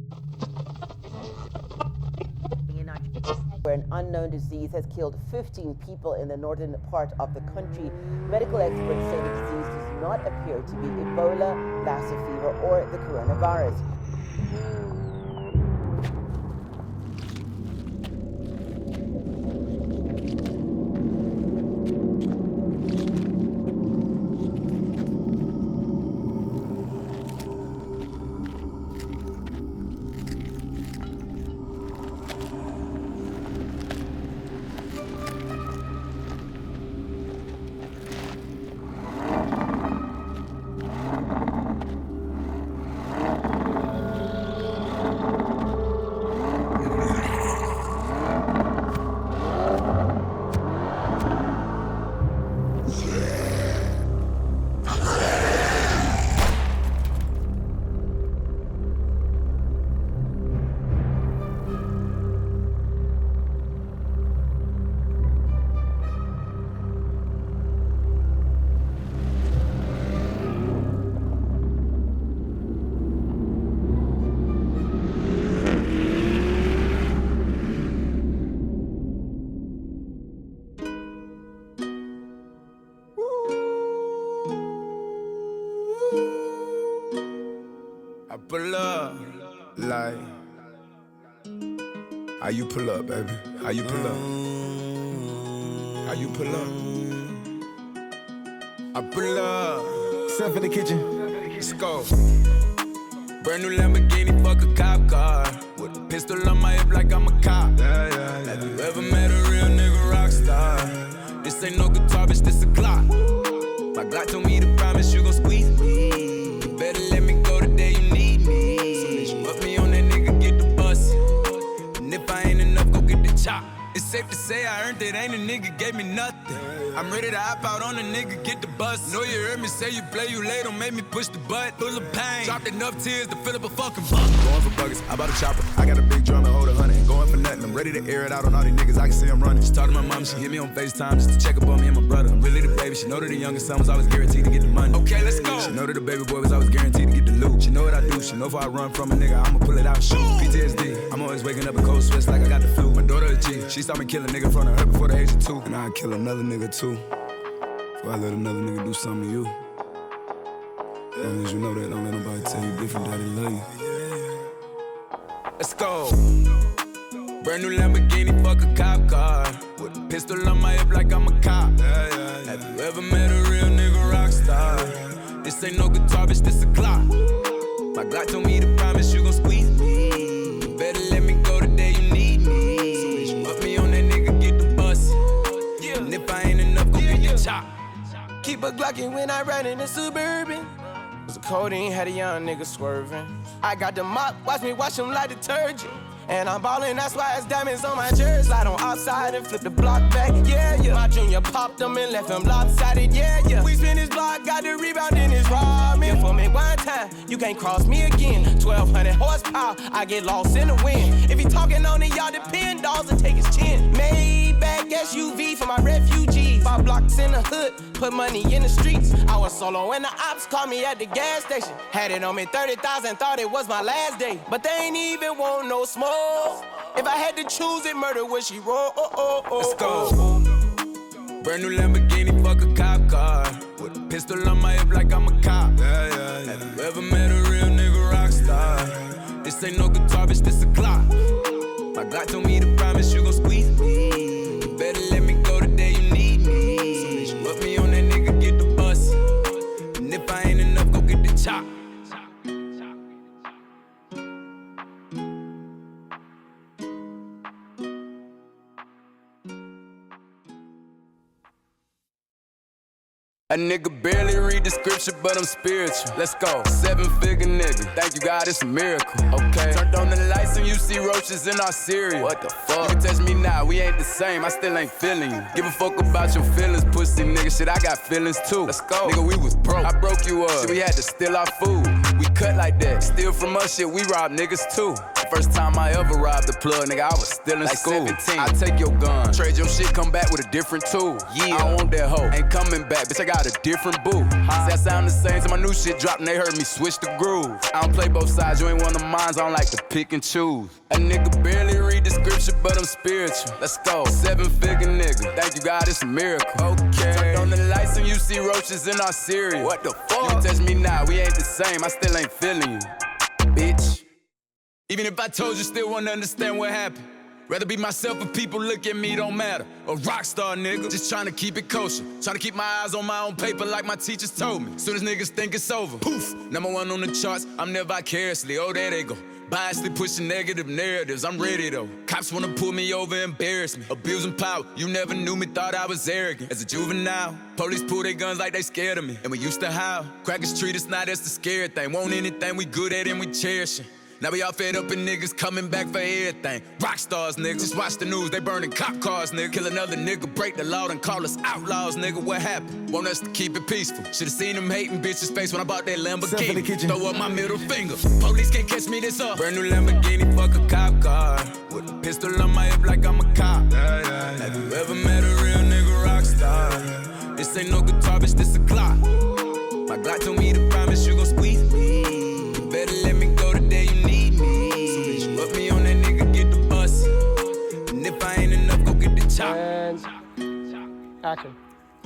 Where an unknown disease has killed 15 people in the northern part of the country. Medical experts say the disease does not appear to be Ebola, Lassa fever, or the coronavirus. I pull up, like, how you pull up, baby? How you pull up? How you pull up? I pull up, step in the kitchen, let's go. Brand new Lamborghini, fuck a cop car. With a pistol on my hip like I'm a cop. Have you ever met a real nigga rock star? This ain't no guitar, bitch, this a Glock. My Glock told me to promise you gon' squeeze me. You better let me go the day you need me. Soon as you put me on that nigga, get the bus. And if I ain't enough, go get the chop. It's safe to say I earned it, ain't a nigga gave me nothing. I'm ready to hop out on a nigga, get the bus. Know you heard me say you play, you late, don't make me push the butt. Full of pain, dropped enough tears to fill up a fucking bucket. Going for buckets, I bought a chopper. I got a big drum and hold 100. Going for nothing, I'm ready to air it out on all these niggas, I can see them running. She talked to my mom, she hit me on FaceTime just to check up on me and my brother. I'm really the baby, she know that the youngest son was always guaranteed to get the money. Okay, let's go. She know that the baby boy was always guaranteed to get the loot. She know what I do, she know if I run from a nigga, I'ma pull it out, shoot. PTSD, I'm always waking up in cold sweats like I got the flu. My daughter a G, she saw me kill a nigga in front of her before the age of 2. And I'd kill another nigga too. Before I let another nigga do something to you. As long as you know that, don't let nobody tell you different, daddy love you. Let's go. Brand new Lamborghini, fuck a cop car. With a pistol on my hip like I'm a cop. Have you ever met a real nigga rock star? This ain't no guitar, bitch, this a Glock. My Glock told me to promise you gon' squeeze me. You better let me go the day you need me. Soon as you put me on that nigga, get the bus. And if I ain't enough, go get the chop. Keep a Glockin' when I ride in the Suburban. Cause the codeine had a young nigga swerving. I got the mop, watch me wash him like detergent. And I'm ballin', that's why it's diamonds on my jersey. Slide on outside and flip the block back, yeah, yeah. My junior popped him and left him lopsided, yeah, yeah. We spin his block, got the rebound in his ramen. For me one time, you can't cross me again. 1200 horsepower, I get lost in the wind. If he talking on it, y'all depend, dolls and take his chin. Maybach SUV for my refugees. 5 blocks in the hood, put money in the streets. I was solo and the ops called me at the gas station. Had it on me 30,000, thought it was my last day. But they ain't even want no smoke. If I had to choose it, murder would she roll? Let's go. Brand new Lamborghini, fuck a cop car. With a pistol on my hip like I'm a cop. Have you ever met a real nigga rock star? This ain't no guitar, bitch, this a Glock. My Glock told me to promise you gon' squeeze me. You better let me go the day you need me. Soon as you put me on that nigga, get the bus. And if I ain't enough, go get the chop. A nigga barely read the scripture, but I'm spiritual. Let's go. 7-figure nigga. Thank you, God, it's a miracle. Okay. Turned on the lights and you see roaches in our cereal. What the fuck? You can touch me now, we ain't the same. I still ain't feeling you. Give a fuck about your feelings, pussy nigga. Shit, I got feelings too. Let's go. Nigga, we was broke. I broke you up. Shit, we had to steal our food. We cut like that. Steal from us, shit, we rob niggas too. First time I ever robbed the plug, nigga, I was still in school. 17. I take your gun, trade your shit, come back with a different tool. Yeah, I don't want that hoe, ain't coming back, bitch, I got a different boo. See, I sound the same, so my new shit dropped and they heard me switch the groove. I don't play both sides, you ain't one of mine, I don't like to pick and choose. A nigga barely read the scripture, but I'm spiritual. Let's go, 7-figure nigga, thank you God, it's a miracle. Okay, turn on the lights and you see roaches in our cereal. What the fuck? You touch me now, we ain't the same, I still ain't feeling you, bitch. Even if I told you, still wouldn't understand what happened. Rather be myself if people look at me, don't matter. A rock star, nigga, just trying to keep it kosher. Trying to keep my eyes on my own paper like my teachers told me. Soon as niggas think it's over, poof, #1 on the charts, I'm there vicariously, oh there they go. Biasly pushing negative narratives, I'm ready though. Cops wanna pull me over, embarrass me. Abusing power, you never knew me, thought I was arrogant. As a juvenile, police pull their guns like they scared of me. And we used to howl, crackers treat us now, that's the scary thing. Want anything we good at and we cherish it. Now we all fed up and niggas coming back for everything. Rock stars, nigga, just watch the news, they burning cop cars, nigga. Kill another nigga, break the law and call us outlaws, nigga. What happened? Want us to keep it peaceful. Should've seen them hating bitches' face when I bought that Lamborghini. Throw up my middle finger. Police can't catch me this up. Brand new Lamborghini, fuck a cop car. With a pistol on my hip like I'm a cop. Have you ever met a real nigga rock star? This ain't no guitar, bitch, this a clock. My Glock told me to promise you gon' squeeze me. You better let me go the day you need me. So bitch, put me on that nigga, get the bus. And if I ain't enough, go get the chop. And action.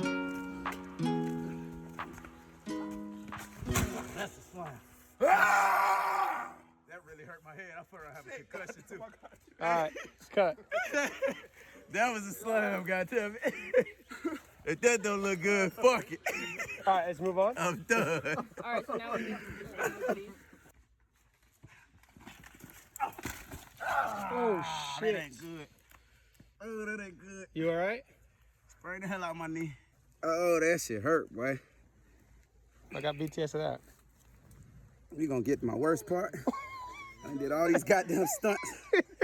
That's a slam. Ah! That really hurt my head. I thought I have a concussion too. All right, cut. That was a slam, goddamn it. If that don't look good, fuck it. All right, let's move on. I'm done. All right, so now we Oh, That shit. ain't good. Oh, that ain't good. You all right? Spray the hell out my knee. Oh, that shit hurt, boy. I got BTS of that. We gonna get to my worst part. I did all these goddamn stunts.